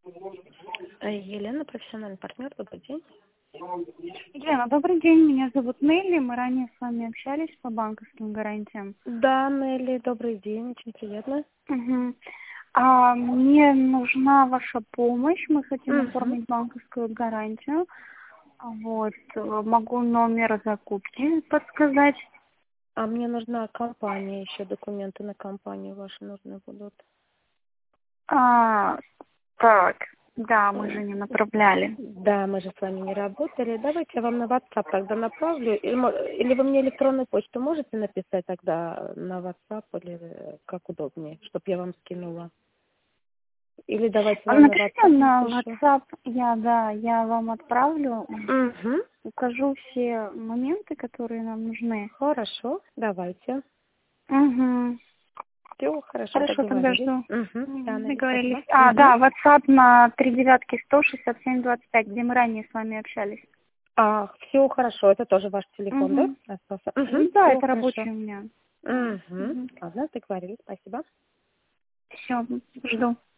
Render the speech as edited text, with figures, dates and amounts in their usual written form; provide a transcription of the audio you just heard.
Елена, профессиональный партнер, добрый день. Елена, добрый день. Меня зовут Нелли. Мы ранее с вами общались по банковским гарантиям. Да, Нелли, добрый день, очень приятно. Угу. Мне нужна ваша помощь. Мы хотим оформить банковскую гарантию. Вот. Могу номер закупки подсказать. А мне нужна компания, еще документы на компанию ваши нужны будут. Так. Да, мы же не направляли. Да, мы же с вами не работали. Давайте я вам на WhatsApp тогда направлю. Или вы мне электронную почту можете написать тогда на WhatsApp, или как удобнее, чтобы я вам скинула. Или давайте вам на Напишите WhatsApp на напишу. WhatsApp. Я вам отправлю. Угу. Укажу все моменты, которые нам нужны. Хорошо, давайте. Угу. Все, хорошо, Хорошо, тогда договорились. жду. Угу. Да, Нелли, Договорились. спасибо. Да, WhatsApp на 3916725, где мы ранее с вами общались. Все хорошо, это тоже ваш телефон, да? Угу. Остался? Да, Все это хорошо. рабочий у меня. Ладно, договорились, спасибо. Все, жду.